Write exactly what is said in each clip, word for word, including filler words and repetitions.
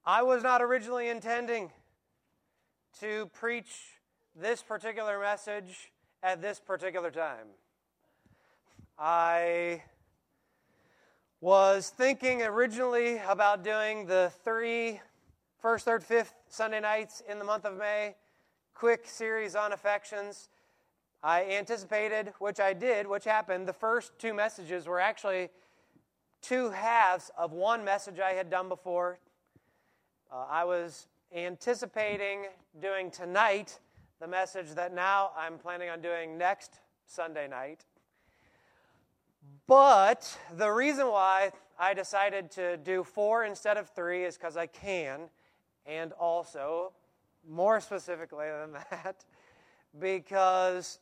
I was not originally intending to preach this particular message at this particular time. I was thinking originally about doing the three, first, third, fifth Sunday nights in the month of May, quick series on affections. I anticipated, which I did, which happened, the first two messages were actually two halves of one message I had done before. Uh, I was anticipating doing tonight the message that now I'm planning on doing next Sunday night. But the reason why I decided to do four instead of three is because I can, and also, more specifically than that, because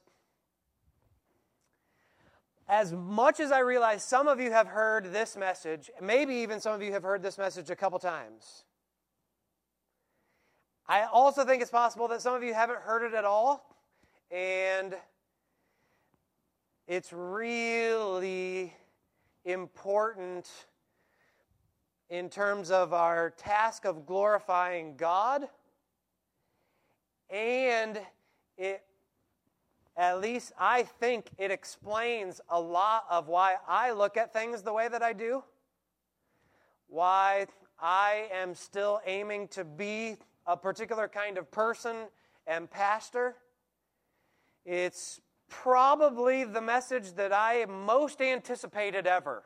as much as I realize some of you have heard this message, maybe even some of you have heard this message a couple times, I also think it's possible that some of you haven't heard it at all, and it's really important in terms of our task of glorifying God, and it, at least I think it explains a lot of why I look at things the way that I do, why I am still aiming to be a particular kind of person and pastor. It's probably the message that I most anticipated ever.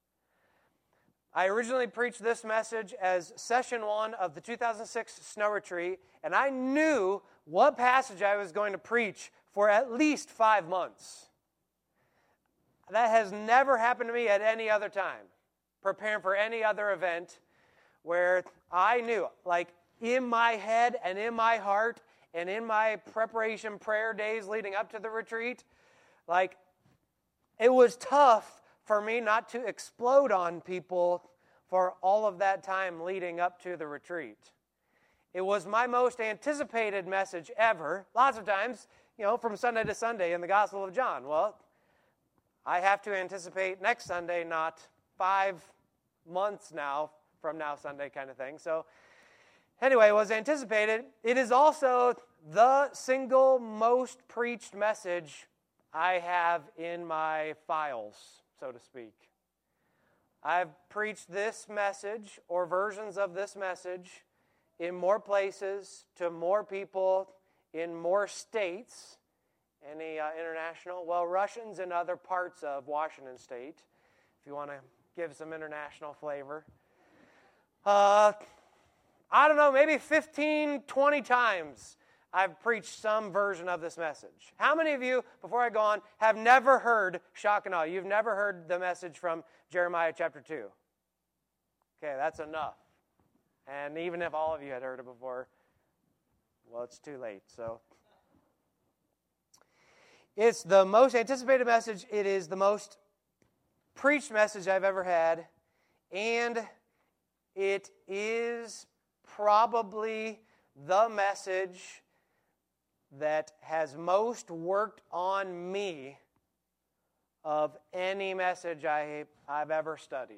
I originally preached this message as session one of the two thousand six snow retreat, and I knew what passage I was going to preach for at least five months. That has never happened to me at any other time, preparing for any other event, where I knew, like, in my head and in my heart and in my preparation prayer days leading up to the retreat, like, it was tough for me not to explode on people for all of that time leading up to the retreat. It was my most anticipated message ever, lots of times, you know, from Sunday to Sunday in the Gospel of John. Well, I have to anticipate next Sunday, not five months now from now Sunday kind of thing. So anyway, it was anticipated. It is also the single most preached message I have in my files, so to speak. I've preached this message or versions of this message in more places, to more people, in more states. Any uh, international? Well, Russians in other parts of Washington State, if you want to give some international flavor. Uh, I don't know, maybe fifteen, twenty times I've preached some version of this message. How many of you, before I go on, have never heard shock and awe? You've never heard the message from Jeremiah chapter two. Okay, that's enough. And even if all of you had heard it before, well, it's too late. So it's the most anticipated message. It is the most preached message I've ever had. And it is probably the message that has most worked on me of any message I, I've ever studied.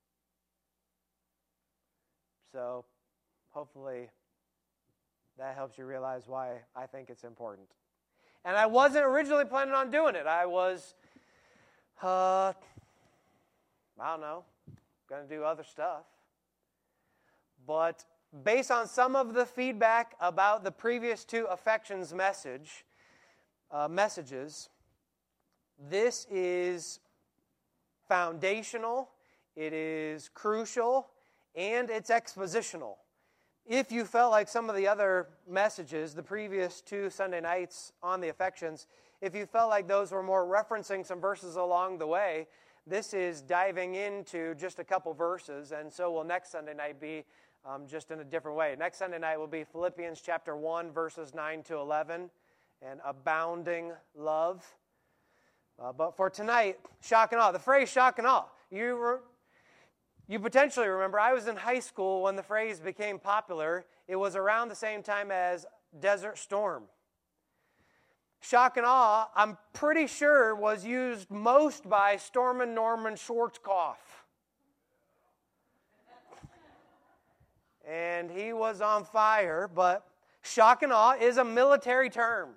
So hopefully that helps you realize why I think it's important. And I wasn't originally planning on doing it. I was, uh, I don't know, going to do other stuff. But based on some of the feedback about the previous two affections message, uh, messages, this is foundational, it is crucial, and it's expositional. If you felt like some of the other messages, the previous two Sunday nights on the affections, if you felt like those were more referencing some verses along the way, this is diving into just a couple verses, and so will next Sunday night be um, just in a different way. Next Sunday night will be Philippians chapter one, verses nine to eleven, and abounding love. Uh, but for tonight, shock and awe. The phrase shock and awe. You, re- you potentially remember, I was in high school when the phrase became popular. It was around the same time as Desert Storm. Shock and awe, I'm pretty sure, was used most by Stormin' Norman Schwarzkopf. and he was on fire, but shock and awe is a military term.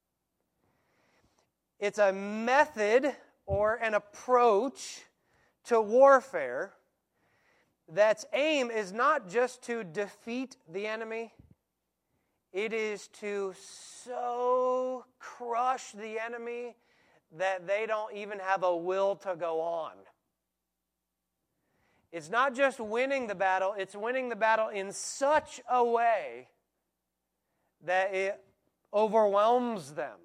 It's a method or an approach to warfare that's aim is not just to defeat the enemy, it is to so crush the enemy that they don't even have a will to go on. It's not just winning the battle, it's winning the battle in such a way that it overwhelms them.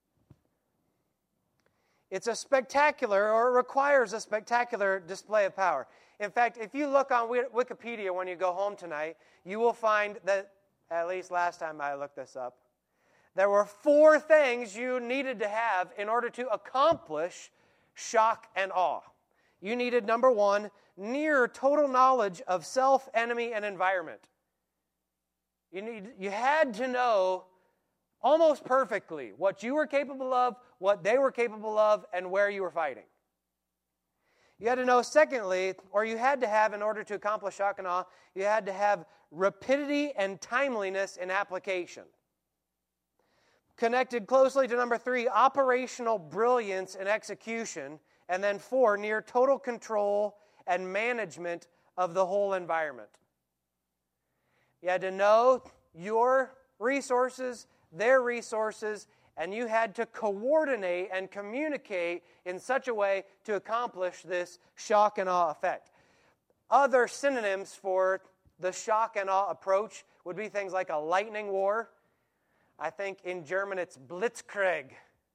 It's a spectacular, or it requires a spectacular display of power. In fact, if you look on Wikipedia when you go home tonight, you will find that, at least last time I looked this up, there were four things you needed to have in order to accomplish shock and awe. You needed, number one, near total knowledge of self, enemy, and environment. You need, you had to know almost perfectly what you were capable of, what they were capable of, and where you were fighting. You had to know, secondly, or you had to have, in order to accomplish shock and awe, you had to have rapidity and timeliness in application. Connected closely to number three, operational brilliance and execution. And then four, near total control and management of the whole environment. You had to know your resources, their resources, and you had to coordinate and communicate in such a way to accomplish this shock and awe effect. Other synonyms for the shock and awe approach would be things like a lightning war. I think in German it's Blitzkrieg,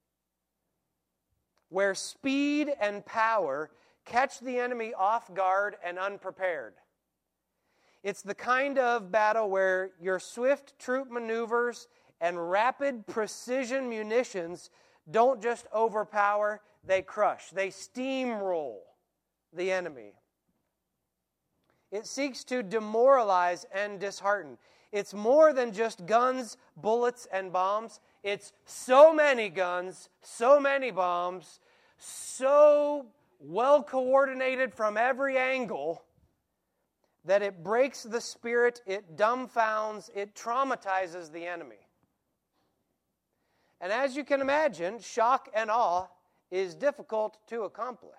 where speed and power catch the enemy off guard and unprepared. It's the kind of battle where your swift troop maneuvers and rapid precision munitions don't just overpower, they crush. They steamroll the enemy. It seeks to demoralize and dishearten. It's more than just guns, bullets, and bombs. It's so many guns, so many bombs, so well coordinated from every angle that it breaks the spirit, it dumbfounds, it traumatizes the enemy. And as you can imagine, shock and awe is difficult to accomplish.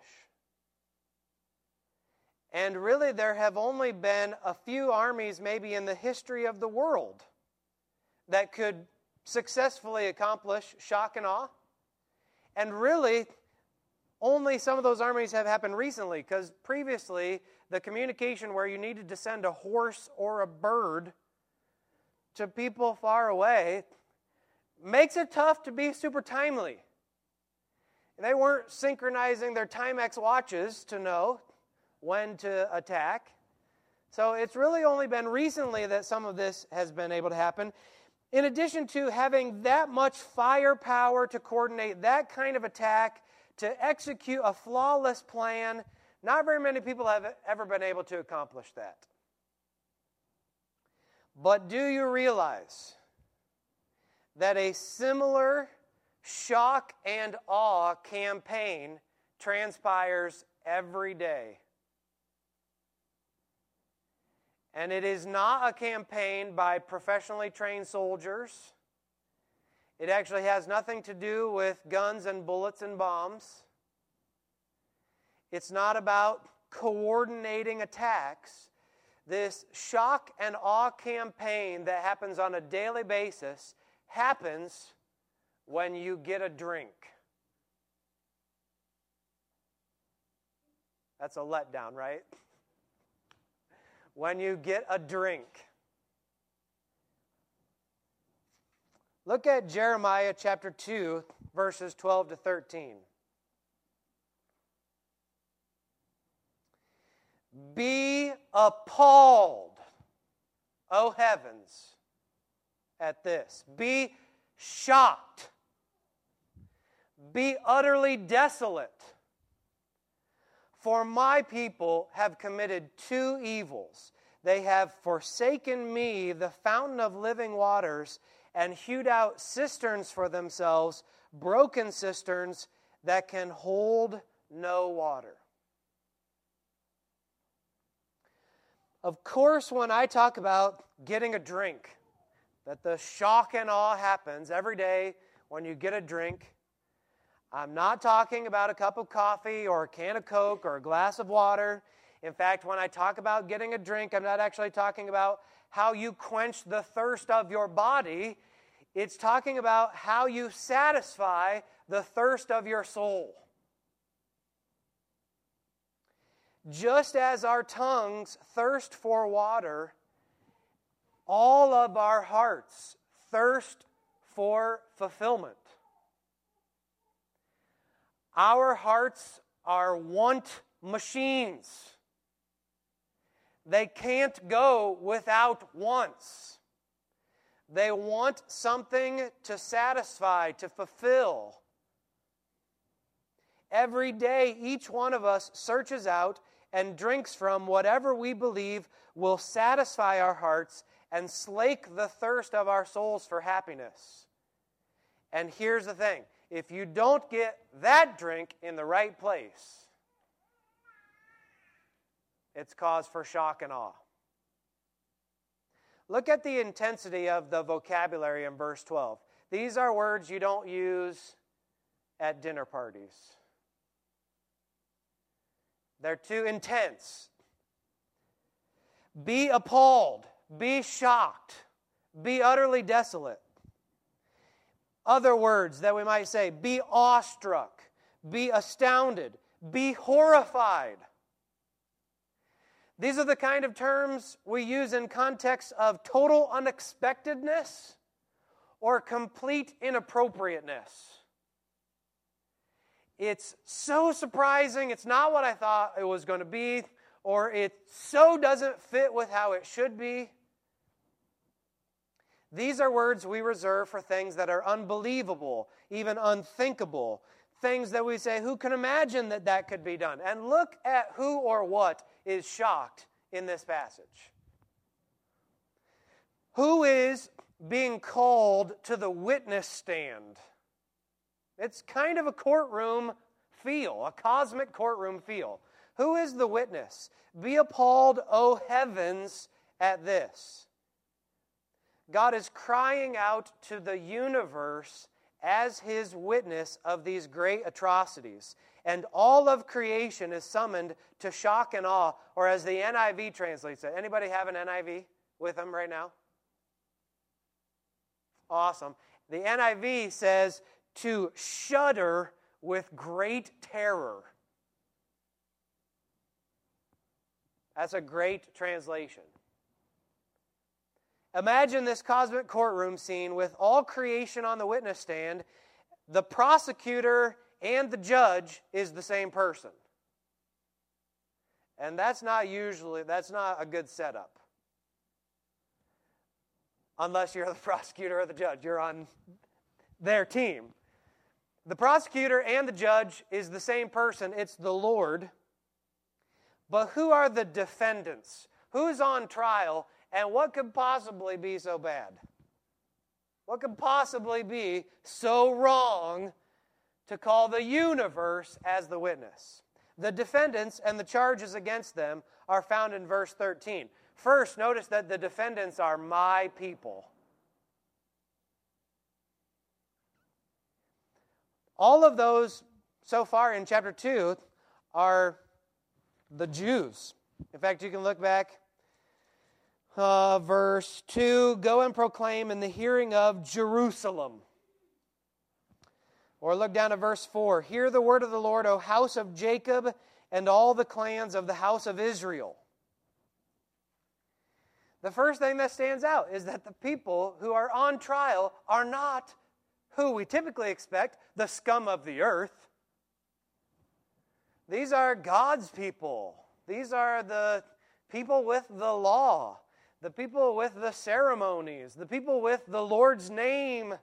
And really, there have only been a few armies, maybe in the history of the world, that could successfully accomplish shock and awe. And really, only some of those armies have happened recently, because previously, the communication where you needed to send a horse or a bird to people far away makes it tough to be super timely. They weren't synchronizing their Timex watches to know when to attack. So it's really only been recently that some of this has been able to happen. In addition to having that much firepower to coordinate that kind of attack, to execute a flawless plan, not very many people have ever been able to accomplish that. But do you realize that a similar shock and awe campaign transpires every day? And it is not a campaign by professionally trained soldiers. It actually has nothing to do with guns and bullets and bombs. It's not about coordinating attacks. This shock and awe campaign that happens on a daily basis happens when you get a drink. That's a letdown, right? When you get a drink. Look at Jeremiah chapter two, verses twelve to thirteen. Be appalled, O heavens, at this. Be shocked. Be utterly desolate. For my people have committed two evils. They have forsaken me, the fountain of living waters, and hewed out cisterns for themselves, broken cisterns that can hold no water. Of course, when I talk about getting a drink, that the shock and awe happens every day when you get a drink, I'm not talking about a cup of coffee or a can of Coke or a glass of water. In fact, when I talk about getting a drink, I'm not actually talking about how you quench the thirst of your body. It's talking about how you satisfy the thirst of your soul. Just as our tongues thirst for water, all of our hearts thirst for fulfillment. Our hearts are want machines. They can't go without wants. They want something to satisfy, to fulfill. Every day, each one of us searches out and drinks from whatever we believe will satisfy our hearts and slake the thirst of our souls for happiness. And here's the thing. If you don't get that drink in the right place, it's cause for shock and awe. Look at the intensity of the vocabulary in verse twelve. These are words you don't use at dinner parties. They're too intense. Be appalled. Be shocked. Be utterly desolate. Other words that we might say, be awestruck. Be astounded. Be horrified. These are the kind of terms we use in context of total unexpectedness or complete inappropriateness. It's so surprising, it's not what I thought it was going to be, or it so doesn't fit with how it should be. These are words we reserve for things that are unbelievable, even unthinkable. Things that we say, who can imagine that that could be done? And look at who or what is shocked in this passage. Who is being called to the witness stand? It's kind of a courtroom feel, a cosmic courtroom feel. Who is the witness? Be appalled, O heavens, at this. God is crying out to the universe as his witness of these great atrocities. And all of creation is summoned to shock and awe, or as the N I V translates it. Anybody have an N I V with them right now? Awesome. The N I V says, to shudder with great terror. That's a great translation. Imagine this cosmic courtroom scene with all creation on the witness stand. The prosecutor and the judge is the same person. And that's not usually, that's not a good setup. Unless you're the prosecutor or the judge. You're on their team. The prosecutor and the judge is the same person. It's the Lord. But who are the defendants? Who's on trial? And what could possibly be so bad? What could possibly be so wrong to call the universe as the witness? The defendants and the charges against them are found in verse thirteen. First, notice that the defendants are my people. All of those so far in chapter two are the Jews. In fact, you can look back. Uh, verse two, go and proclaim in the hearing of Jerusalem. Or look down to verse four. Hear the word of the Lord, O house of Jacob, and all the clans of the house of Israel. The first thing that stands out is that the people who are on trial are not who we typically expect, the scum of the earth. These are God's people. These are the people with the law, the people with the ceremonies, the people with the Lord's name.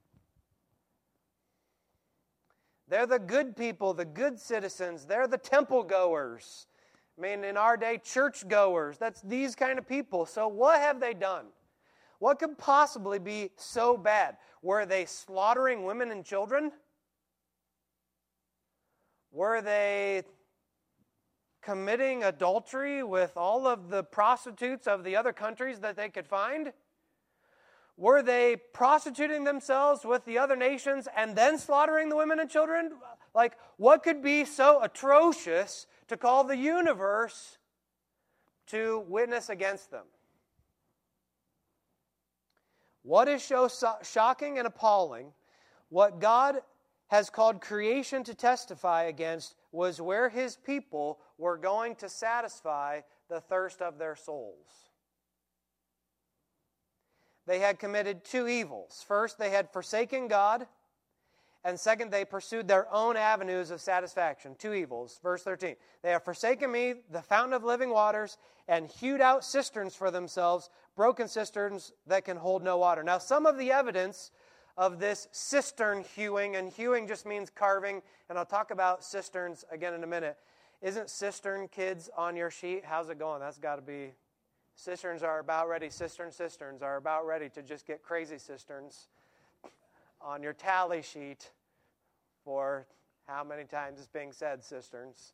They're the good people, the good citizens. They're the temple goers. I mean, in our day, church goers. That's these kind of people. So what have they done? What could possibly be so bad? Were they slaughtering women and children? Were they committing adultery with all of the prostitutes of the other countries that they could find? Were they prostituting themselves with the other nations and then slaughtering the women and children? Like, what could be so atrocious to call the universe to witness against them? What is so shocking and appalling, what God has called creation to testify against, was where His people were going to satisfy the thirst of their souls. They had committed two evils. First, they had forsaken God, and second, they pursued their own avenues of satisfaction. Two evils. Verse thirteen, they have forsaken me, the fountain of living waters, and hewed out cisterns for themselves, broken cisterns that can hold no water. Now, some of the evidence of this cistern hewing, and hewing just means carving, and I'll talk about cisterns again in a minute. Isn't cistern, kids, on your sheet? How's it going? That's got to be... Cisterns are about ready. Cistern cisterns are about ready to just get crazy cisterns on your tally sheet for how many times it's being said, cisterns.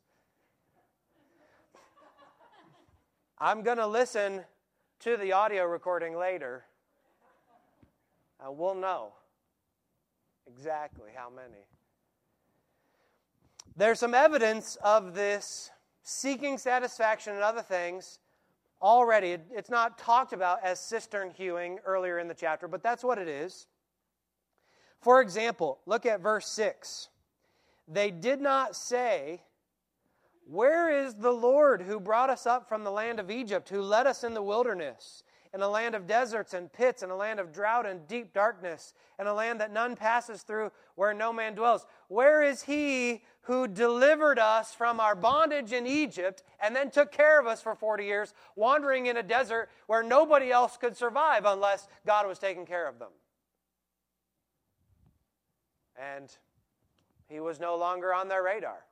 I'm going to listen to the audio recording later, and we'll know exactly how many. There's some evidence of this seeking satisfaction and other things already. It's not talked about as cistern hewing earlier in the chapter, but that's what it is. For example, look at verse six. They did not say, "Where is the Lord who brought us up from the land of Egypt, who led us in the wilderness, in a land of deserts and pits, in a land of drought and deep darkness, in a land that none passes through, where no man dwells? Where is He who delivered us from our bondage in Egypt and then took care of us for forty years, wandering in a desert where nobody else could survive unless God was taking care of them?" And He was no longer on their radar.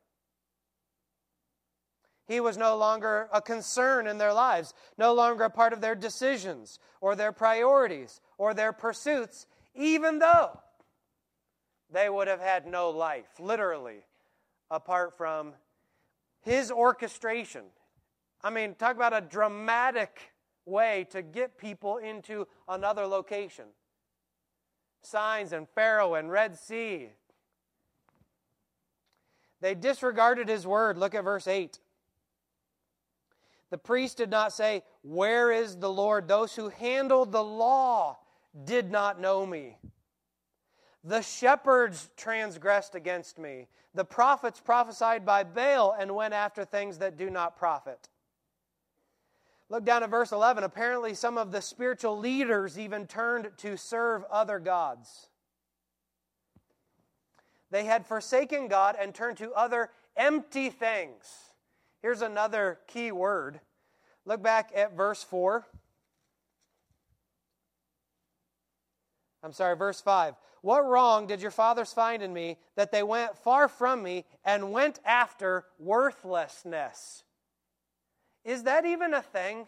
He was no longer a concern in their lives, no longer a part of their decisions or their priorities or their pursuits, even though they would have had no life, literally, apart from His orchestration. I mean, talk about a dramatic way to get people into another location. Signs and Pharaoh and Red Sea. They disregarded His word. Look at verse eight. The priest did not say, "Where is the Lord?" Those who handled the law did not know me. The shepherds transgressed against me. The prophets prophesied by Baal and went after things that do not profit. Look down at verse eleven. Apparently some of the spiritual leaders even turned to serve other gods. They had forsaken God and turned to other empty things. Here's another key word. Look back at verse four. I'm sorry, verse five. What wrong did your fathers find in me that they went far from me and went after worthlessness? Is that even a thing?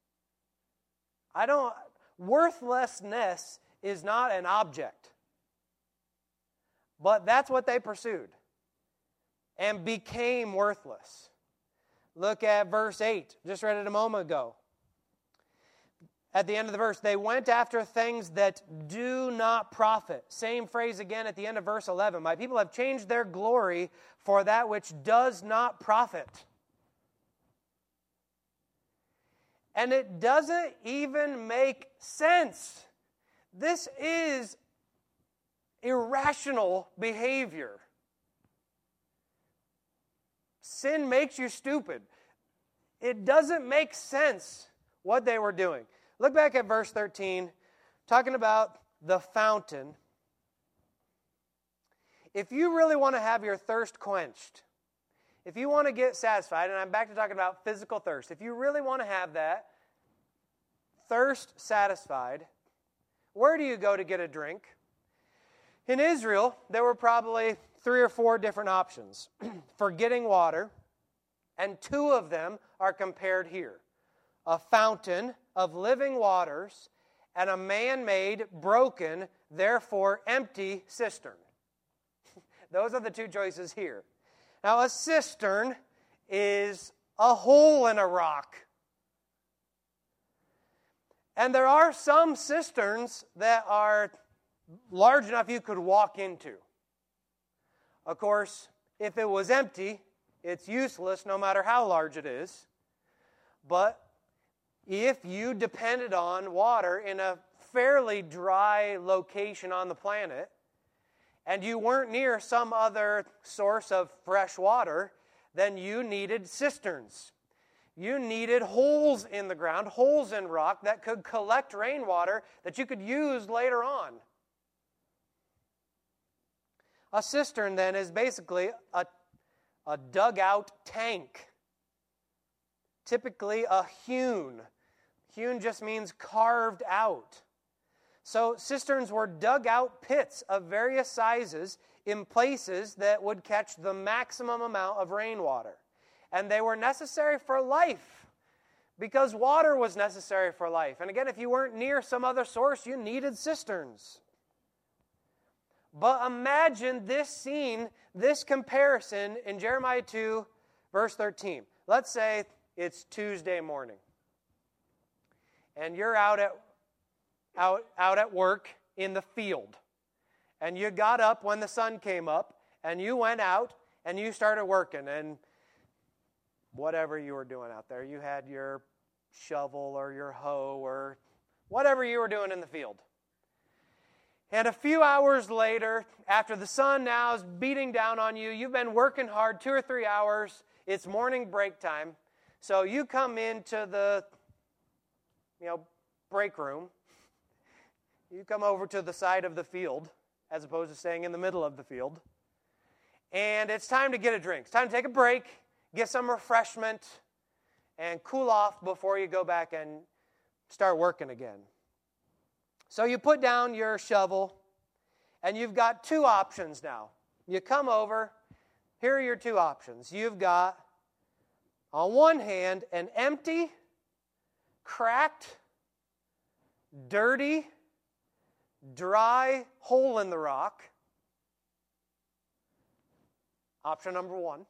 I don't... Worthlessness is not an object. But that's what they pursued and became worthless. Look at verse eight. Just read it a moment ago. At the end of the verse, they went after things that do not profit. Same phrase again at the end of verse eleven. My people have changed their glory for that which does not profit. And it doesn't even make sense. This is irrational behavior. Sin makes you stupid. It doesn't make sense what they were doing. Look back at verse thirteen, talking about the fountain. If you really want to have your thirst quenched, if you want to get satisfied, and I'm back to talking about physical thirst, if you really want to have that thirst satisfied, where do you go to get a drink? In Israel, there were probably three or four different options for getting water, and two of them are compared here. A fountain of living waters and a man-made, broken, therefore empty cistern. Those are the two choices here. Now, a cistern is a hole in a rock. And there are some cisterns that are large enough you could walk into. Of course, if it was empty, it's useless no matter how large it is. But if you depended on water in a fairly dry location on the planet, and you weren't near some other source of fresh water, then you needed cisterns. You needed holes in the ground, holes in rock that could collect rainwater that you could use later on. A cistern, then, is basically a, a dugout tank. Typically a hewn. Hewn just means carved out. So cisterns were dug out pits of various sizes in places that would catch the maximum amount of rainwater. And they were necessary for life because water was necessary for life. And again, if you weren't near some other source, you needed cisterns. But imagine this scene, this comparison in Jeremiah two, verse thirteen. Let's say it's Tuesday morning. And you're out at out, out at work in the field. And you got up when the sun came up, and you went out, and you started working. And whatever you were doing out there, you had your shovel or your hoe or whatever you were doing in the field. And a few hours later, after the sun now is beating down on you, you've been working hard, two or three hours, it's morning break time. So you come into the, you know, break room. You come over to the side of the field, as opposed to staying in the middle of the field. And it's time to get a drink. It's time to take a break, get some refreshment, and cool off before you go back and start working again. So you put down your shovel, and you've got two options now. You come over, here are your two options. You've got, on one hand, an empty, cracked, dirty, dry hole in the rock. Option number one.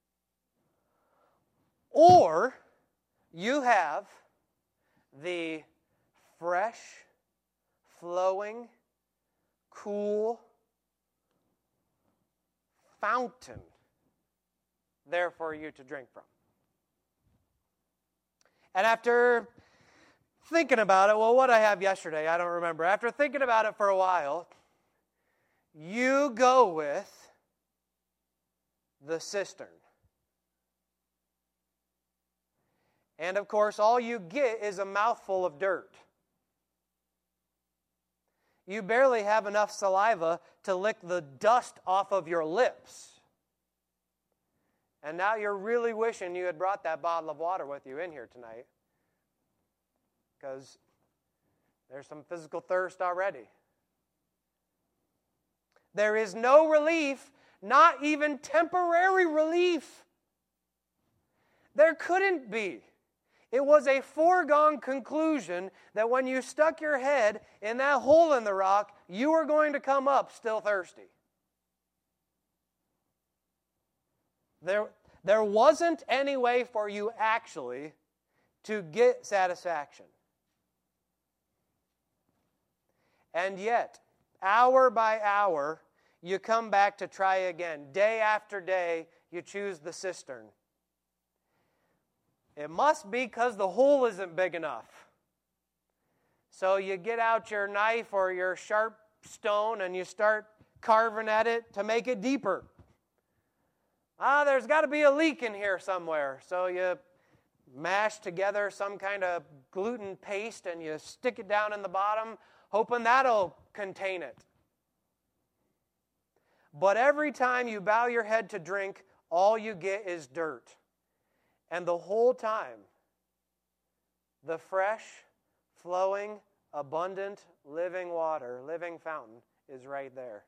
Or you have the fresh, flowing, cool fountain there for you to drink from. And after thinking about it, well, what I have yesterday, I don't remember. After thinking about it for a while, you go with the cistern. And of course, all you get is a mouthful of dirt. You barely have enough saliva to lick the dust off of your lips. And now you're really wishing you had brought that bottle of water with you in here tonight, because there's some physical thirst already. There is no relief, not even temporary relief. There couldn't be. It was a foregone conclusion that when you stuck your head in that hole in the rock, you were going to come up still thirsty. There, there wasn't any way for you actually to get satisfaction. And yet, hour by hour, you come back to try again. Day after day, you choose the cistern. It must be because the hole isn't big enough. So you get out your knife or your sharp stone and you start carving at it to make it deeper. Ah, there's got to be a leak in here somewhere. So you mash together some kind of gluten paste and you stick it down in the bottom, hoping that'll contain it. But every time you bow your head to drink, all you get is dirt. And the whole time, the fresh, flowing, abundant, living water, living fountain is right there.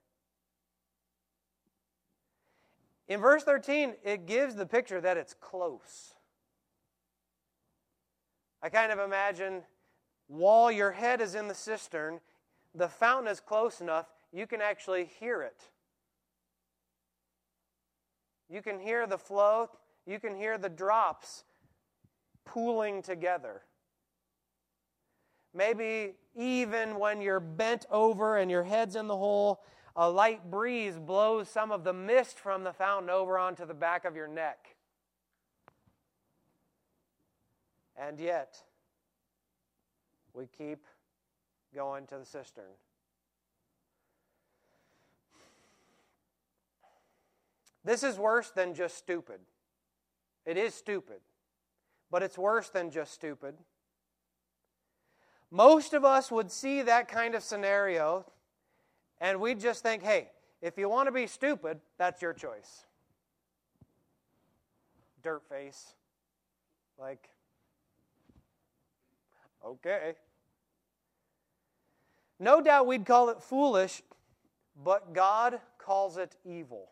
In verse thirteen, it gives the picture that it's close. I kind of imagine while your head is in the cistern, the fountain is close enough, you can actually hear it. You can hear the flow. you can hear the drops pooling together. Maybe even when you're bent over and your head's in the hole, a light breeze blows some of the mist from the fountain over onto the back of your neck. And yet, we keep going to the cistern. This is worse than just stupid. It is stupid, but it's worse than just stupid. Most of us would see that kind of scenario, and we'd just think, hey, if you want to be stupid, that's your choice. Dirt face. Like, okay. No doubt we'd call it foolish, but God calls it evil.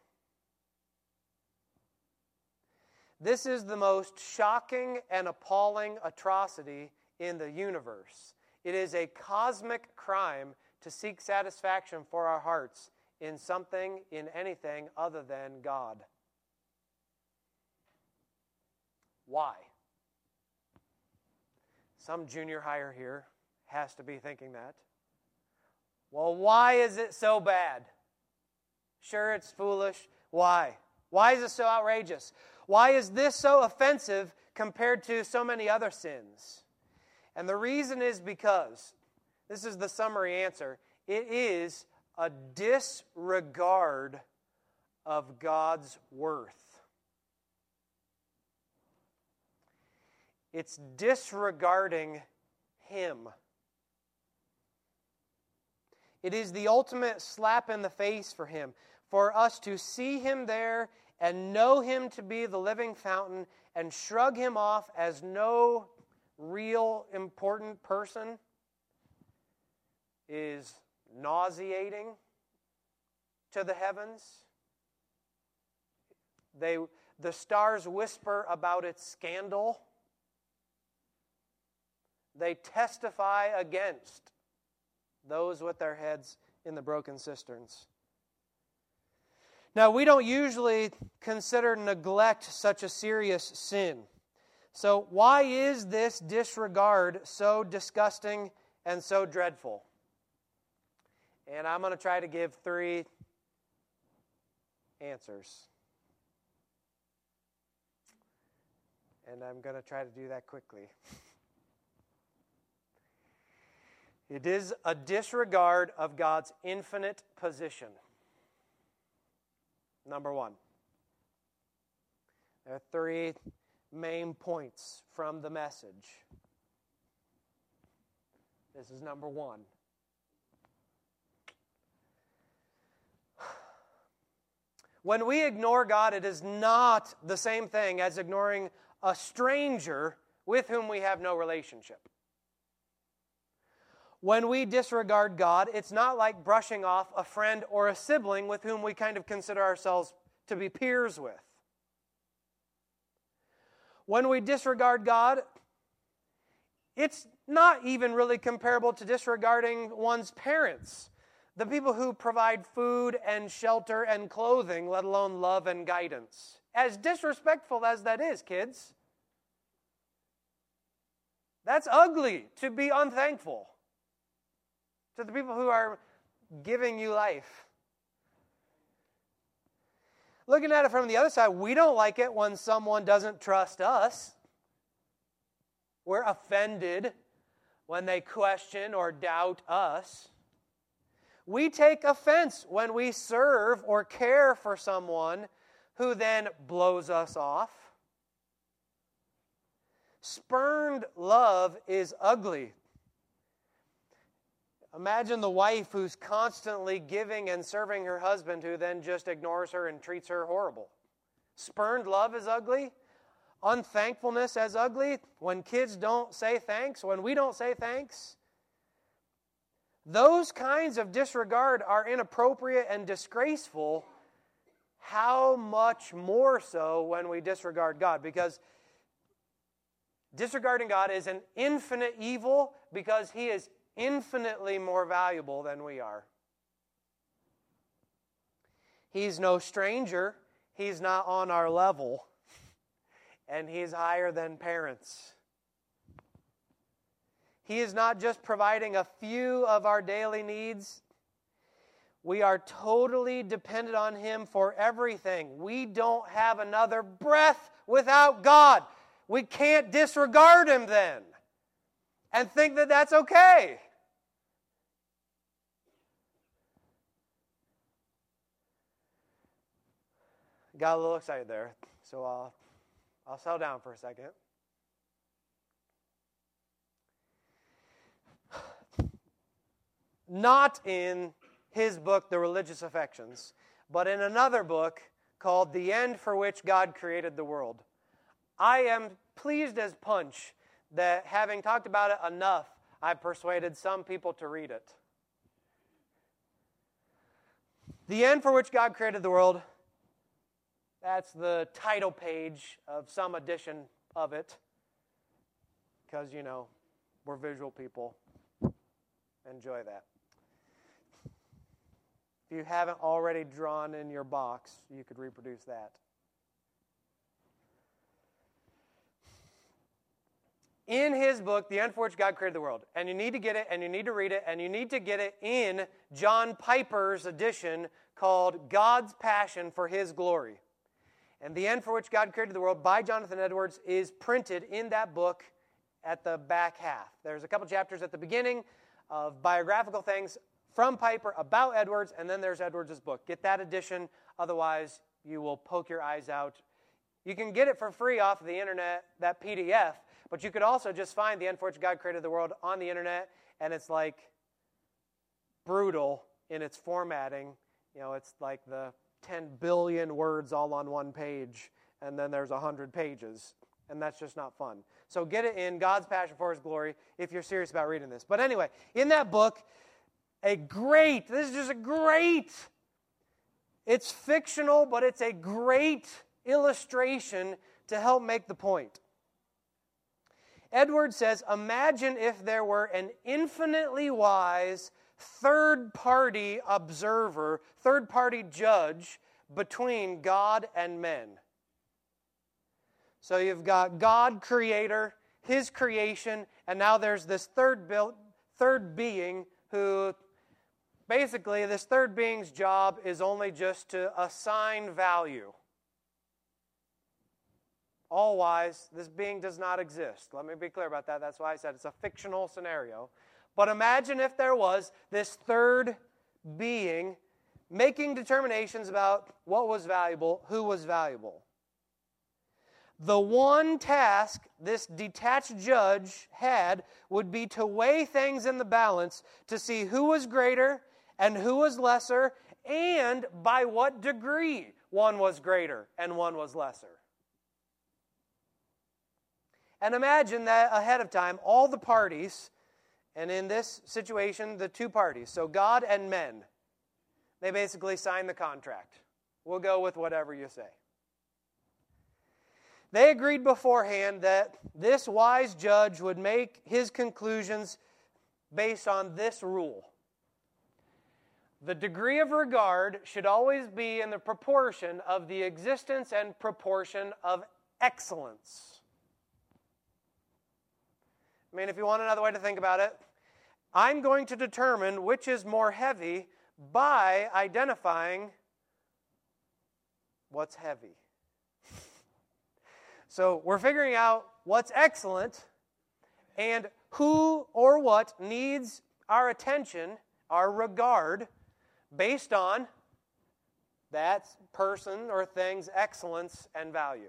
This is the most shocking and appalling atrocity in the universe. It is a cosmic crime to seek satisfaction for our hearts in something, in anything other than God. Why? Some junior higher here has to be thinking that. Well, why is it so bad? Sure, it's foolish. Why? Why is it so outrageous? Why is this so offensive compared to so many other sins? And the reason is because, this is the summary answer, it is a disregard of God's worth. It's disregarding Him. It is the ultimate slap in the face for Him, for us to see Him there and know Him to be the living fountain and shrug Him off as no real important person is nauseating to the heavens. They, the stars whisper about its scandal. They testify against those with their heads in the broken cisterns. Now, we don't usually consider neglect such a serious sin. So why is this disregard so disgusting and so dreadful? And I'm going to try to give three answers. And I'm going to try to do that quickly. It is a disregard of God's infinite position. Number one. There are three main points from the message. This is number one. When we ignore God, it is not the same thing as ignoring a stranger with whom we have no relationship. When we disregard God, it's not like brushing off a friend or a sibling with whom we kind of consider ourselves to be peers with. When we disregard God, it's not even really comparable to disregarding one's parents, the people who provide food and shelter and clothing, let alone love and guidance. As disrespectful as that is, kids, that's ugly to be unthankful to the people who are giving you life. Looking at it from the other side, we don't like it when someone doesn't trust us. We're offended when they question or doubt us. We take offense when we serve or care for someone who then blows us off. Spurned love is ugly. Imagine the wife who's constantly giving and serving her husband who then just ignores her and treats her horrible. Spurned love is ugly. Unthankfulness is ugly. When kids don't say thanks, when we don't say thanks. Those kinds of disregard are inappropriate and disgraceful. How much more so when we disregard God? Because disregarding God is an infinite evil because He is infinitely more valuable than we are. He's no stranger. He's not on our level. and He's higher than parents. He is not just providing a few of our daily needs. We are totally dependent on Him for everything. We don't have another breath without God. We can't disregard Him then and think that that's okay. Got a little excited there, so I'll, I'll settle down for a second. Not in his book, The Religious Affections, but in another book called The End for Which God Created the World. I am pleased as punch that having talked about it enough, I persuaded some people to read it. The End for Which God Created the World, that's the title page of some edition of it, because, you know, we're visual people. Enjoy that. If you haven't already drawn in your box, you could reproduce that. In his book, The End for Which God Created the World, and you need to get it, and you need to read it, and you need to get it in John Piper's edition called God's Passion for His Glory. And The End for Which God Created the World by Jonathan Edwards is printed in that book at the back half. There's a couple chapters at the beginning of biographical things from Piper about Edwards, and then there's Edwards' book. Get that edition, otherwise you will poke your eyes out. You can get it for free off of the internet, that P D F, but you could also just find The End for Which God Created the World on the internet, and it's like brutal in its formatting. You know, it's like the ten billion words all on one page, and then there's one hundred pages, and that's just not fun. So get it in God's Passion for His Glory if you're serious about reading this. But anyway, in that book, a great, this is just a great, it's fictional, but it's a great illustration to help make the point. Edwards says, imagine if there were an infinitely wise third-party observer, third-party judge between God and men. So you've got God, creator, His creation, and now there's this third, built, third being who, basically, this third being's job is only just to assign value. All wise, this being does not exist. Let me be clear about that. That's why I said it's a fictional scenario. But imagine if there was this third being making determinations about what was valuable, who was valuable. The one task this detached judge had would be to weigh things in the balance to see who was greater and who was lesser, and by what degree one was greater and one was lesser. And imagine that ahead of time, all the parties, and in this situation, the two parties, so God and men, they basically sign the contract. We'll go with whatever you say. They agreed beforehand that this wise judge would make his conclusions based on this rule. The degree of regard should always be in the proportion of the existence and proportion of excellence. I mean, if you want another way to think about it, I'm going to determine which is more heavy by identifying what's heavy. So we're figuring out what's excellent and who or what needs our attention, our regard, based on that person or thing's excellence and value.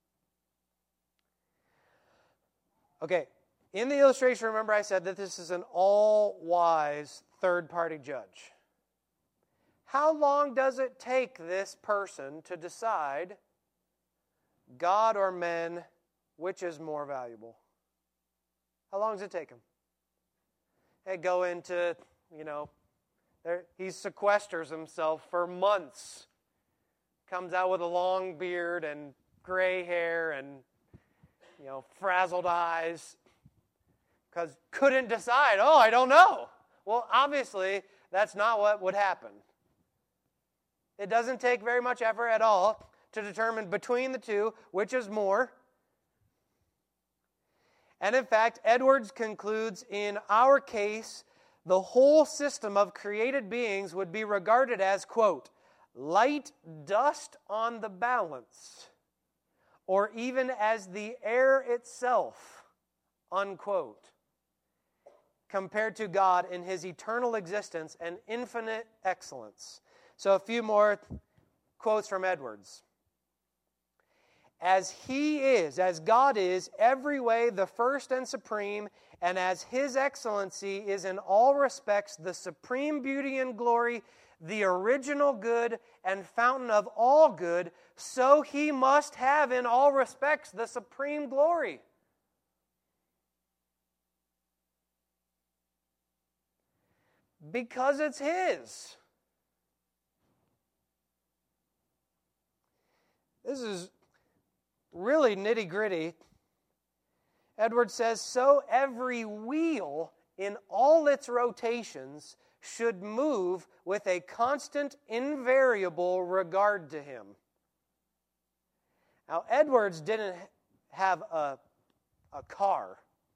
Okay, in the illustration, remember I said that this is an all-wise third-party judge. How long does it take this person to decide, God or men, which is more valuable? How long does it take him? They go into, you know, he sequesters himself for months. Comes out with a long beard and gray hair and, you know, frazzled eyes. Because couldn't decide, oh, I don't know. Well, obviously, that's not what would happen. It doesn't take very much effort at all to determine between the two which is more And in fact, Edwards concludes, in our case, the whole system of created beings would be regarded as, quote, light dust on the balance, or even as the air itself, unquote, compared to God in his eternal existence and infinite excellence. So a few more quotes from Edwards. As he is, as God is, every way the first and supreme, and as his excellency is in all respects the supreme beauty and glory, the original good and fountain of all good, so he must have in all respects the supreme glory. Because it's his. This is really nitty-gritty. Edwards says, so every wheel in all its rotations should move with a constant, invariable regard to him. Now, Edwards didn't have a, a car,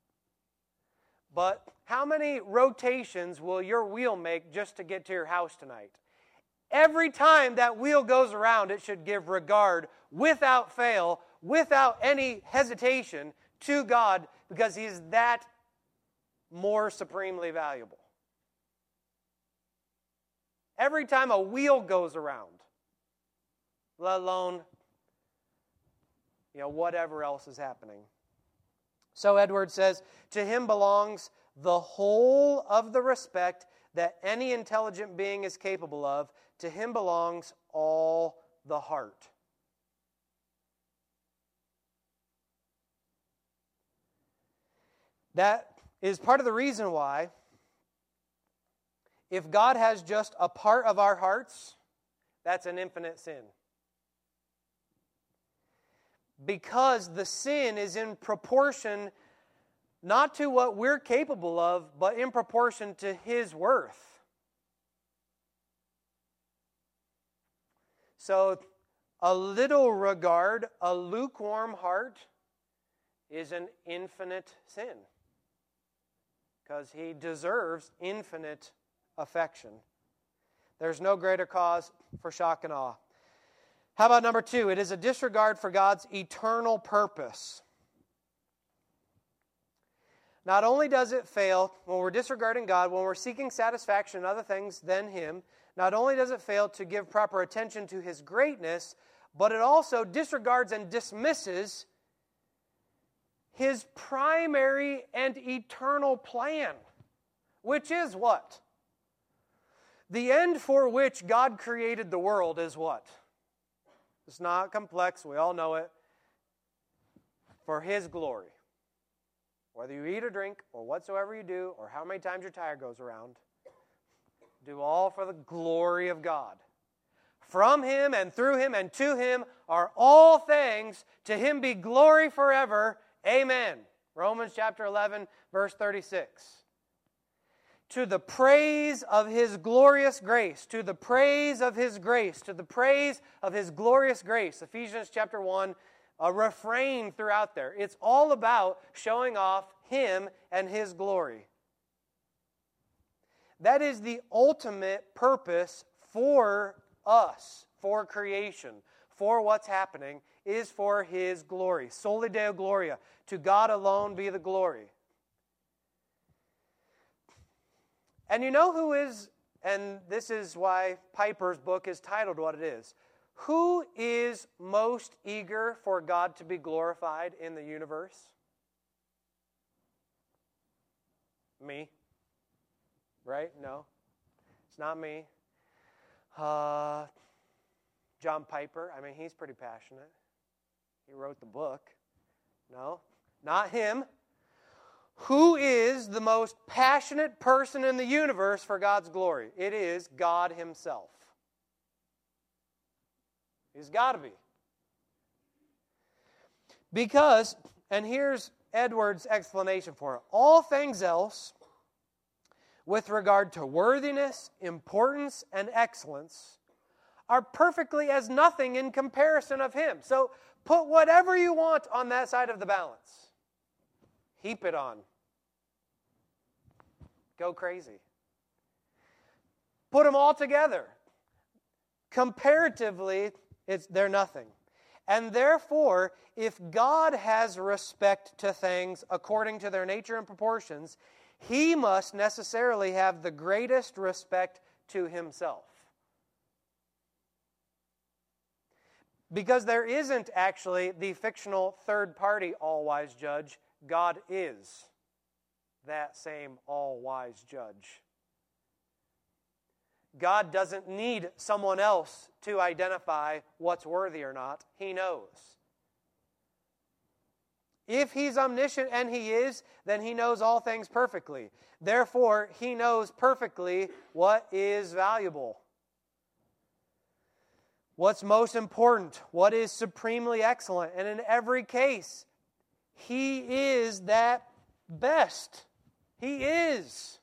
but how many rotations will your wheel make just to get to your house tonight? Every time that wheel goes around, it should give regard without fail, without any hesitation to God, because He is that more supremely valuable. Every time a wheel goes around, let alone, you know, whatever else is happening. So Edwards says, to Him belongs the whole of the respect that any intelligent being is capable of. To Him belongs all the heart. That is part of the reason why, if God has just a part of our hearts, that's an infinite sin. Because the sin is in proportion not to what we're capable of, but in proportion to His worth. So, a little regard, a lukewarm heart, is an infinite sin. Because He deserves infinite affection. There's no greater cause for shock and awe. How about number two? It is a disregard for God's eternal purpose. Not only does it fail when we're disregarding God, when we're seeking satisfaction in other things than Him, not only does it fail to give proper attention to His greatness, but it also disregards and dismisses His primary and eternal plan, which is what? The end for which God created the world is what? It's not complex, we all know it. For His glory. Whether you eat or drink, or whatsoever you do, or how many times your tire goes around, do all for the glory of God. From Him and through Him and to Him are all things. To Him be glory forever. Amen. Romans chapter eleven, verse thirty-six. To the praise of His glorious grace, to the praise of His grace, to the praise of His glorious grace. Ephesians chapter one, a refrain throughout there. It's all about showing off Him and His glory. That is the ultimate purpose for us, for creation, for what's happening, is for His glory. Soli Deo Gloria. To God alone be the glory. And you know who is, and this is why Piper's book is titled what it is, who is most eager for God to be glorified in the universe? Me. Right? No. It's not me. Uh, John Piper. I mean, he's pretty passionate. He wrote the book. No. Not him. Who is the most passionate person in the universe for God's glory? It is God Himself. He's got to be. Because, and here's Edwards' explanation for it, all things else, with regard to worthiness, importance, and excellence, are perfectly as nothing in comparison of Him. So put whatever you want on that side of the balance. heap it on. Go crazy. Put them all together. Comparatively, it's, they're nothing. And therefore, if God has respect to things according to their nature and proportions, He must necessarily have the greatest respect to Himself. Because there isn't actually the fictional third-party all-wise judge. God is that same all-wise judge. God doesn't need someone else to identify what's worthy or not. He knows. If He's omniscient, and He is, then He knows all things perfectly. Therefore, He knows perfectly what is valuable, what's most important, what is supremely excellent. And in every case, He is that best. He is.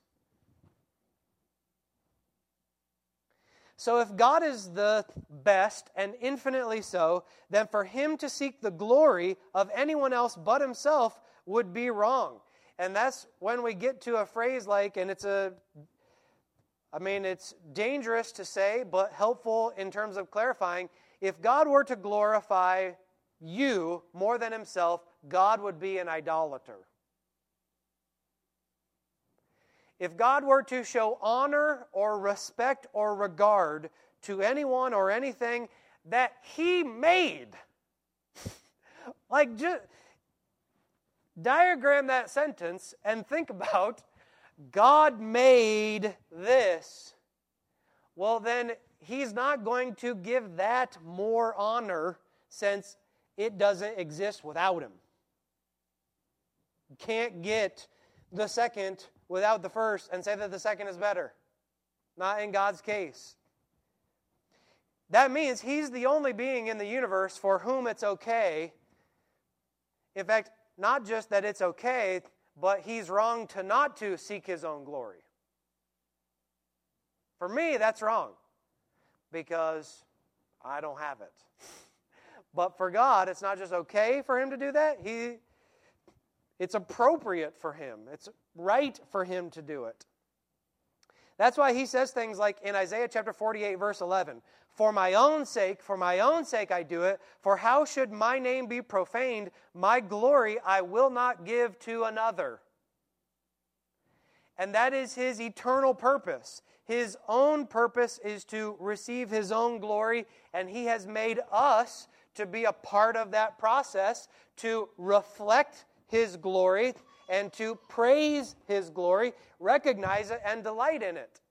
So if God is the best, and infinitely so, then for Him to seek the glory of anyone else but Himself would be wrong. And that's when we get to a phrase like, and it's a, I mean, it's dangerous to say, but helpful in terms of clarifying, if God were to glorify you more than Himself, God would be an idolater. If God were to show honor or respect or regard to anyone or anything that He made, like just diagram that sentence and think about, God made this, well then He's not going to give that more honor since it doesn't exist without Him. You can't get the second without the first and say that the second is better. Not in God's case. That means He's the only being in the universe for whom it's okay. In fact, not just that it's okay, but He's wrong to not to seek His own glory. For me, that's wrong, because I don't have it. But for God, it's not just okay for Him to do that. He, it's appropriate for Him. It's right for Him to do it. That's why He says things like in Isaiah chapter forty-eight, verse eleven, "For my own sake, for my own sake I do it, for how should my name be profaned? My glory I will not give to another." And that is His eternal purpose. His own purpose is to receive His own glory, and He has made us to be a part of that process, to reflect His glory and to praise His glory, recognize it, and delight in it.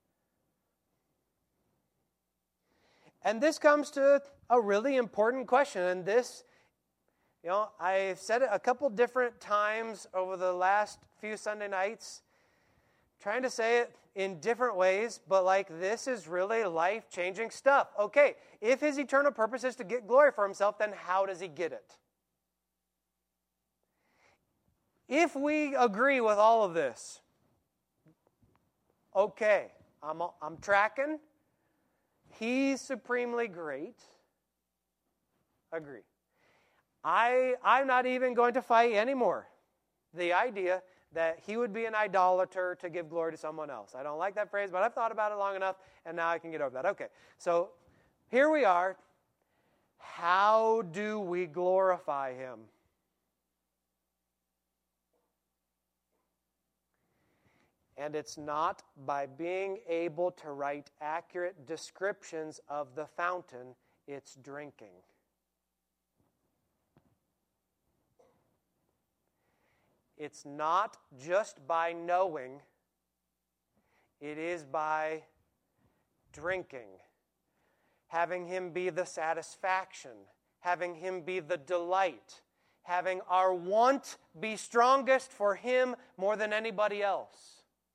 And this comes to a really important question, and this, you know, I've said it a couple different times over the last few Sunday nights, trying to say it in different ways, but like this is really life-changing stuff. Okay, if His eternal purpose is to get glory for Himself, then how does He get it? If we agree with all of this, okay, I'm, I'm tracking. He's supremely great. Agree. I, I'm not even going to fight anymore the idea that He would be an idolater to give glory to someone else. I don't like that phrase, but I've thought about it long enough, and now I can get over that. Okay, so here we are. How do we glorify Him? And it's not by being able to write accurate descriptions of the fountain, it's drinking. It's not just by knowing, it is by drinking. Having Him be the satisfaction, having Him be the delight, having our want be strongest for Him more than anybody else.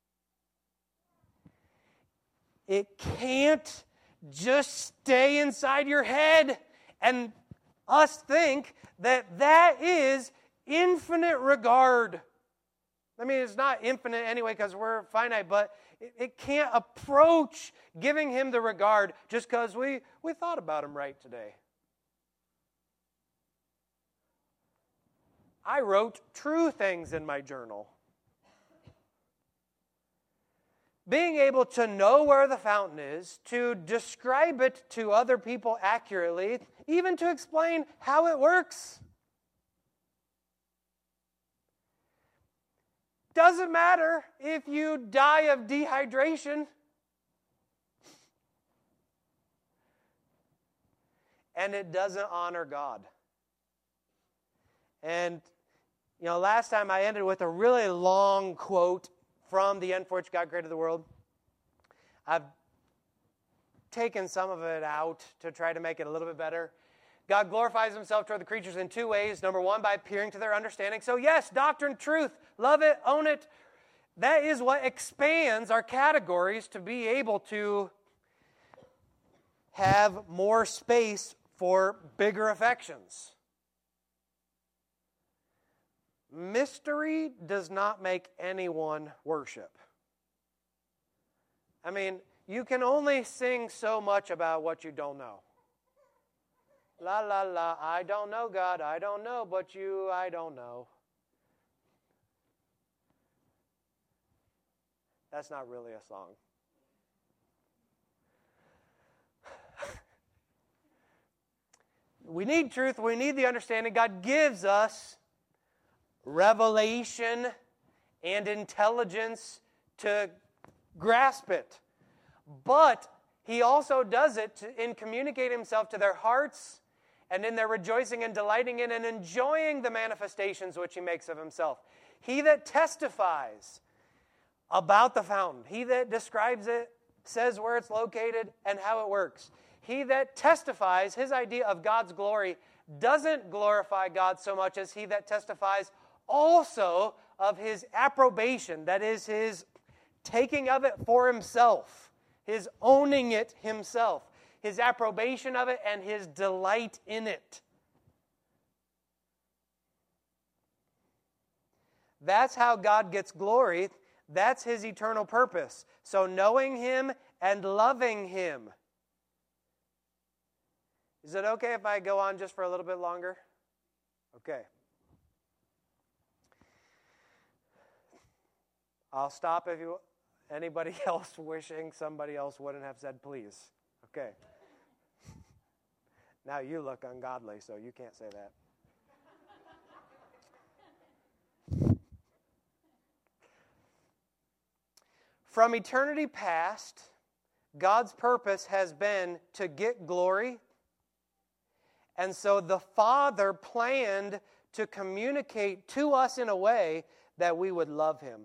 It can't just stay inside your head and us think that that is infinite regard. I mean, it's not infinite anyway because we're finite, but it, it can't approach giving Him the regard just because we, we thought about Him right today. I wrote true things in my journal. Being able to know where the fountain is, to describe it to other people accurately, even to explain how it works. Doesn't matter if you die of dehydration. And it doesn't honor God. And, you know, last time I ended with a really long quote from the end for which God created the world. I've taken some of it out to try to make it a little bit better. God glorifies himself toward the creatures in two ways. Number one, by appearing to their understanding. So yes, doctrine, truth, love it, own it. That is what expands our categories to be able to have more space for bigger affections. Mystery does not make anyone worship. I mean, you can only sing so much about what you don't know. La, la, la, I don't know, God, I don't know, but you, I don't know. That's not really a song. We need truth, we need the understanding. God gives us revelation and intelligence to grasp it. But he also does it to, in communicating himself to their hearts and in their rejoicing and delighting in and enjoying the manifestations which he makes of himself. He that testifies about the fountain, he that describes it, says where it's located and how it works. He that testifies, his idea of God's glory doesn't glorify God so much as he that testifies also of his approbation, that is, his taking of it for himself, his owning it himself, his approbation of it, and his delight in it. That's how God gets glory. That's his eternal purpose. So knowing him and loving him. Is it okay if I go on just for a little bit longer? Okay. I'll stop if you, anybody else wishing somebody else wouldn't have said please. Okay. Now you look ungodly, so you can't say that. From eternity past, God's purpose has been to get glory. And so the Father planned to communicate to us in a way that we would love him.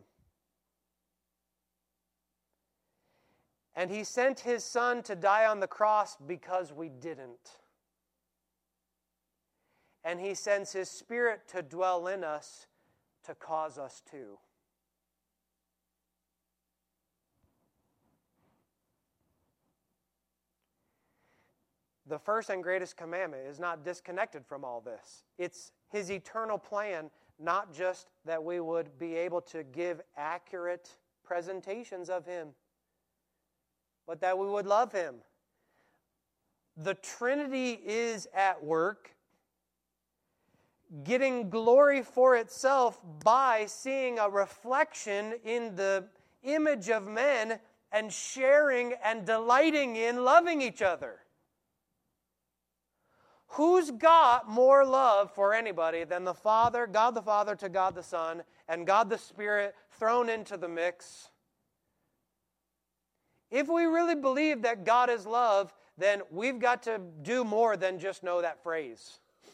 And he sent his Son to die on the cross because we didn't. And he sends his Spirit to dwell in us to cause us to. The first and greatest commandment is not disconnected from all this. It's his eternal plan, not just that we would be able to give accurate presentations of him, but that we would love him. The Trinity is at work, getting glory for itself by seeing a reflection in the image of men and sharing and delighting in loving each other. Who's got more love for anybody than the Father, God the Father to God the Son, and God the Spirit thrown into the mix? If we really believe that God is love, then we've got to do more than just know that phrase.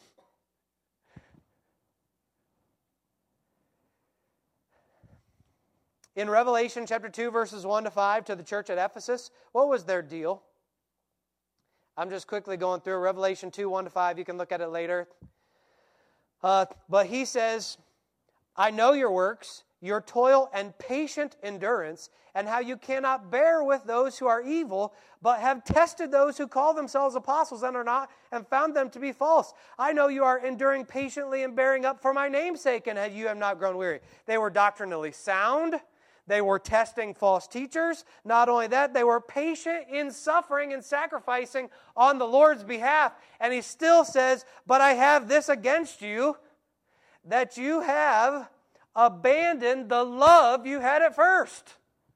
In Revelation chapter two, verses one to five, to the church at Ephesus, what was their deal? I'm just quickly going through Revelation two, one to five. You can look at it later. Uh, but he says, I know your works, your toil and patient endurance, and how you cannot bear with those who are evil, but have tested those who call themselves apostles and are not, and found them to be false. I know you are enduring patiently and bearing up for my name's sake, and you have not grown weary. They were doctrinally sound. They were testing false teachers. Not only that, they were patient in suffering and sacrificing on the Lord's behalf. And he still says, but I have this against you, that you have abandoned the love you had at first.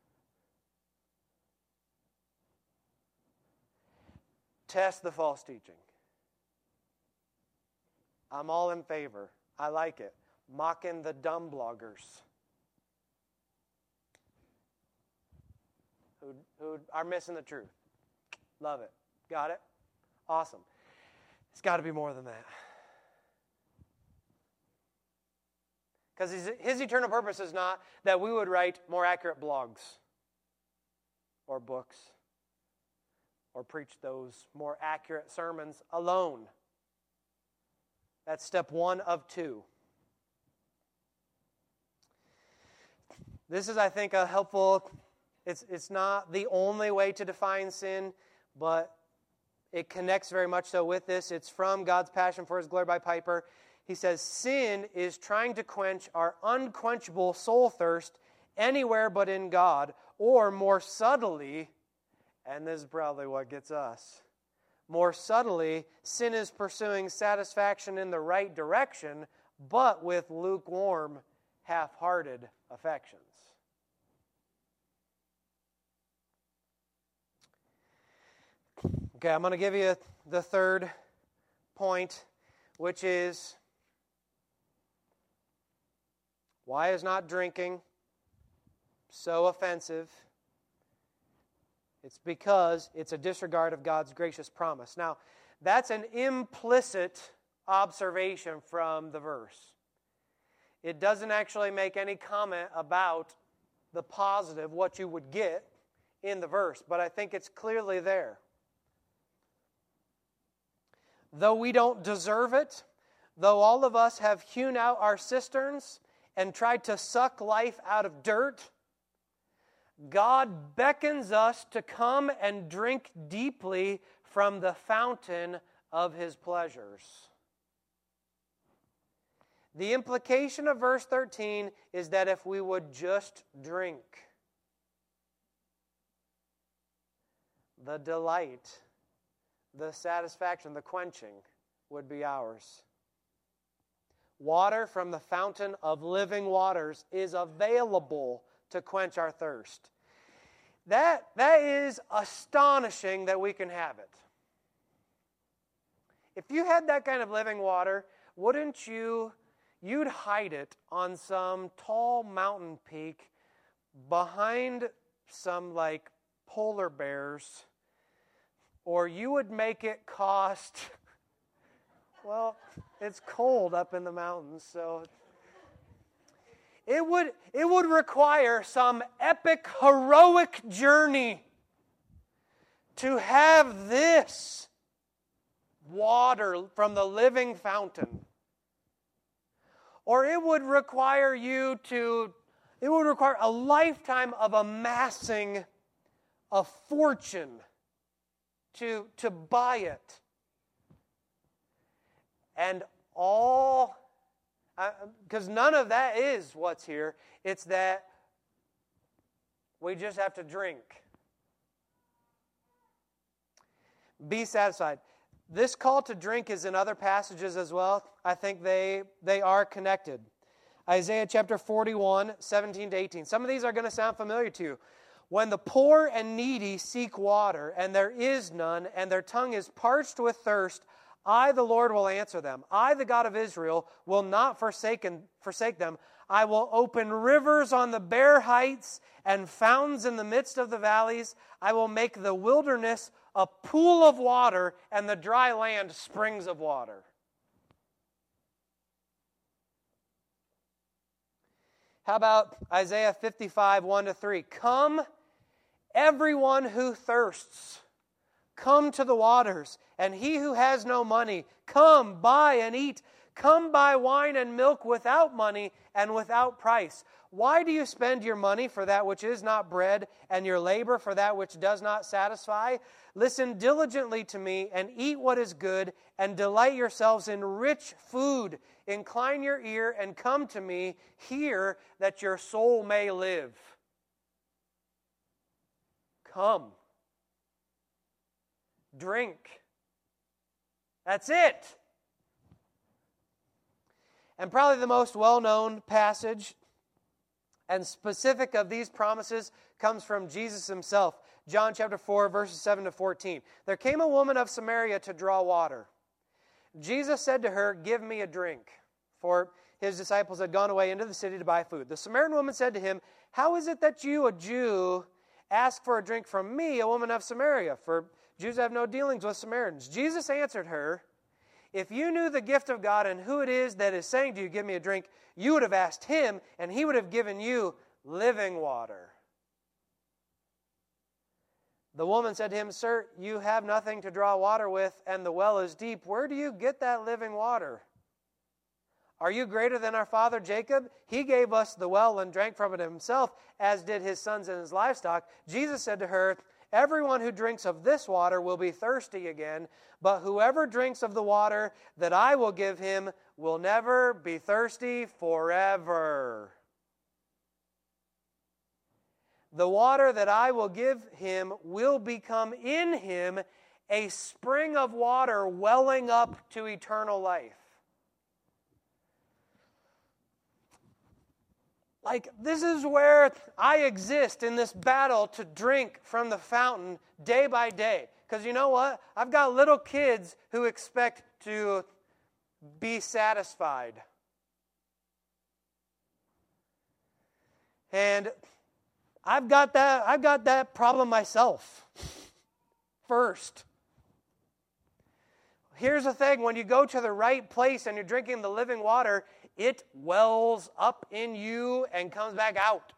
Test the false teaching. I'm all in favor. I like it. Mocking the dumb bloggers who, who are missing the truth. Love it. Got it? Awesome. It's got to be more than that. Because his, his eternal purpose is not that we would write more accurate blogs or books or preach those more accurate sermons alone. That's step one of two. This is, I think, a helpful, it's, it's not the only way to define sin, but it connects very much so with this. It's from God's Passion for His Glory by Piper. He says, sin is trying to quench our unquenchable soul thirst anywhere but in God, or more subtly, and this is probably what gets us, more subtly, sin is pursuing satisfaction in the right direction, but with lukewarm, half-hearted affections. Okay, I'm going to give you the third point, which is, why is not drinking so offensive? It's because it's a disregard of God's gracious promise. Now, that's an implicit observation from the verse. It doesn't actually make any comment about the positive, what you would get in the verse, but I think it's clearly there. Though we don't deserve it, though all of us have hewn out our cisterns and tried to suck life out of dirt, God beckons us to come and drink deeply from the fountain of His pleasures. The implication of verse thirteen is that if we would just drink, the delight, the satisfaction, the quenching would be ours. Water from the fountain of living waters is available to quench our thirst. That, that is astonishing that we can have it. If you had that kind of living water, wouldn't you, you'd hide it on some tall mountain peak behind some like polar bears, or you would make it cost, well, it's cold up in the mountains, so it would, it would require some epic, heroic journey to have this water from the living fountain. Or it would require you to, it would require a lifetime of amassing a fortune to, to buy it. And all, because uh, none of that is what's here. It's that we just have to drink. Be satisfied. This call to drink is in other passages as well. I think they, they are connected. Isaiah chapter forty-one, seventeen to eighteen. Some of these are going to sound familiar to you. When the poor and needy seek water, and there is none, and their tongue is parched with thirst, I, the Lord, will answer them. I, the God of Israel, will not forsake, forsake them. I will open rivers on the bare heights and fountains in the midst of the valleys. I will make the wilderness a pool of water and the dry land springs of water. How about Isaiah fifty-five, one to three? Come, everyone who thirsts, come to the waters, and he who has no money, come, buy and eat. Come buy wine and milk without money and without price. Why do you spend your money for that which is not bread, and your labor for that which does not satisfy? Listen diligently to me, and eat what is good, and delight yourselves in rich food. Incline your ear and come to me. Hear, that your soul may live. Come. Drink. That's it. And probably the most well-known passage and specific of these promises comes from Jesus himself. John chapter four, verses seven to fourteen. There came a woman of Samaria to draw water. Jesus said to her, "Give me a drink," for his disciples had gone away into the city to buy food. The Samaritan woman said to him, "How is it that you, a Jew, ask for a drink from me, a woman of Samaria? For Jews have no dealings with Samaritans." Jesus answered her, "If you knew the gift of God and who it is that is saying to you, 'Give me a drink,' you would have asked him, and he would have given you living water." The woman said to him, "Sir, you have nothing to draw water with, and the well is deep. Where do you get that living water? Are you greater than our father Jacob? He gave us the well and drank from it himself, as did his sons and his livestock." Jesus said to her, "Everyone who drinks of this water will be thirsty again, but whoever drinks of the water that I will give him will never be thirsty forever. The water that I will give him will become in him a spring of water welling up to eternal life." Like, this is where I exist in this battle to drink from the fountain day by day. Because you know what? I've got little kids who expect to be satisfied. And I've got that, I've got that problem myself first. Here's the thing, when you go to the right place and you're drinking the living water, it wells up in you and comes back out.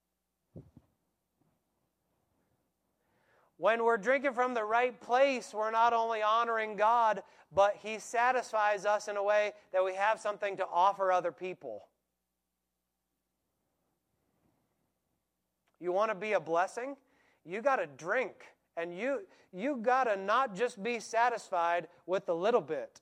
When we're drinking from the right place, we're not only honoring God, but He satisfies us in a way that we have something to offer other people. You want to be a blessing? You got to drink. And you you got to not just be satisfied with a little bit.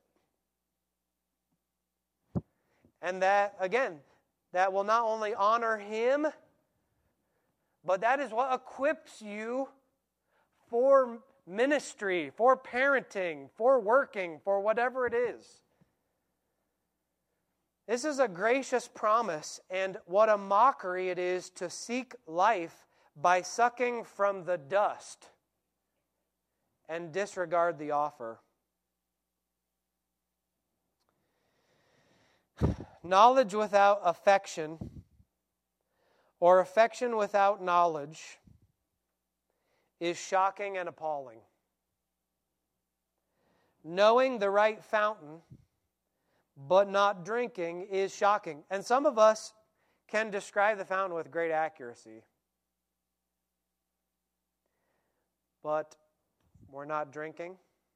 And that, again, that will not only honor Him, but that is what equips you for ministry, for parenting, for working, for whatever it is. This is a gracious promise, and what a mockery it is to seek life by sucking from the dust and disregard the offer. Knowledge without affection, or affection without knowledge, is shocking and appalling. Knowing the right fountain but not drinking is shocking. And some of us can describe the fountain with great accuracy. But we're not drinking.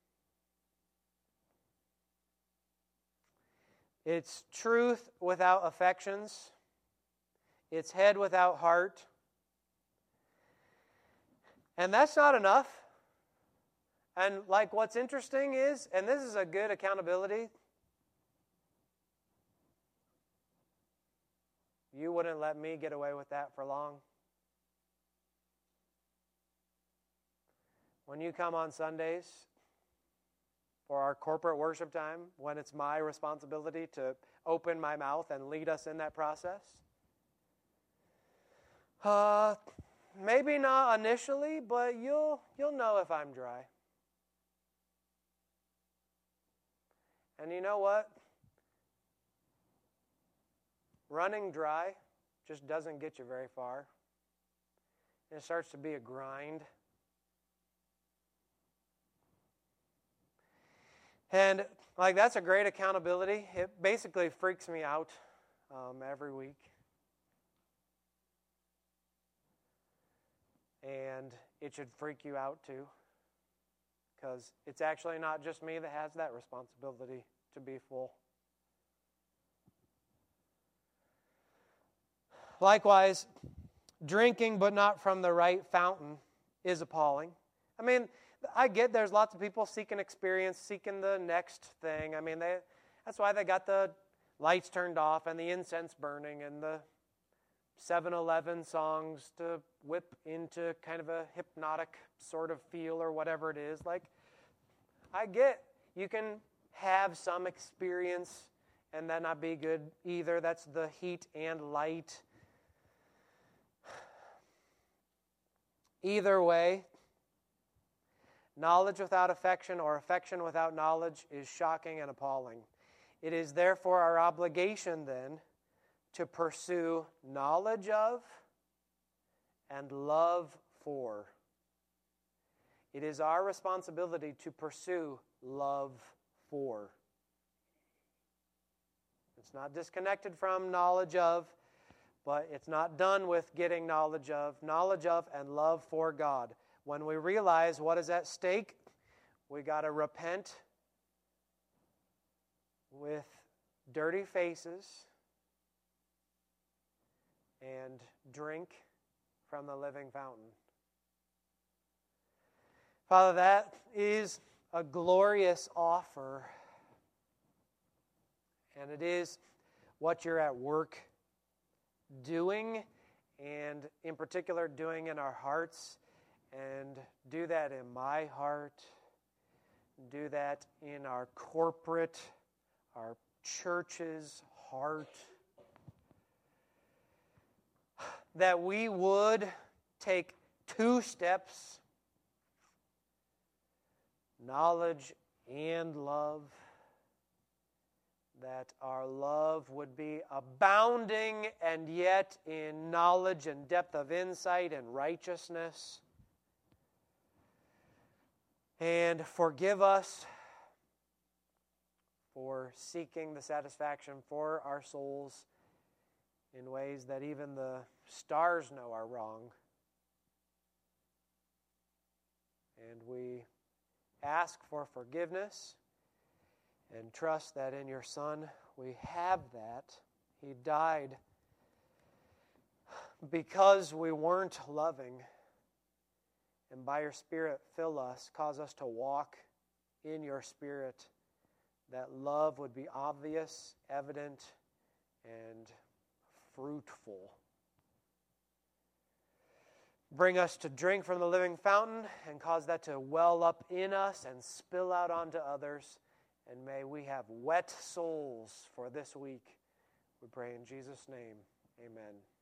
It's truth without affections. It's head without heart. And that's not enough. And like what's interesting is, and this is a good accountability, you wouldn't let me get away with that for long. When you come on Sundays for our corporate worship time, when it's my responsibility to open my mouth and lead us in that process, uh, maybe not initially, but you'll you'll know if I'm dry. And you know what? Running dry just doesn't get you very far. It starts to be a grind. And like that's a great accountability. It basically freaks me out um, every week. And it should freak you out too. Because it's actually not just me that has that responsibility to be full. Likewise, drinking but not from the right fountain is appalling. I mean, I get there's lots of people seeking experience, seeking the next thing. I mean, they, that's why they got the lights turned off and the incense burning and the seven eleven songs to whip into kind of a hypnotic sort of feel or whatever it is. Like, I get you can have some experience and that not be good either. That's the heat and light. Either way, knowledge without affection or affection without knowledge is shocking and appalling. It is therefore our obligation then to pursue knowledge of and love for. It is our responsibility to pursue love for. It's not disconnected from knowledge of, but it's not done with getting knowledge of. Knowledge of and love for God. When we realize what is at stake, we got to repent with dirty faces and drink from the living fountain. Father, that is a glorious offer, and it is what you're at work doing, and in particular doing in our hearts, and do that in my heart, do that in our corporate, our church's heart, that we would take two steps, knowledge and love, that our love would be abounding and yet in knowledge and depth of insight and righteousness. And forgive us for seeking the satisfaction for our souls in ways that even the stars know are wrong. And we ask for forgiveness and trust that in your Son we have that. He died because we weren't loving. And by your Spirit, fill us, cause us to walk in your Spirit, that love would be obvious, evident, and fruitful. Bring us to drink from the living fountain and cause that to well up in us and spill out onto others. And may we have wet souls for this week. We pray in Jesus' name. Amen.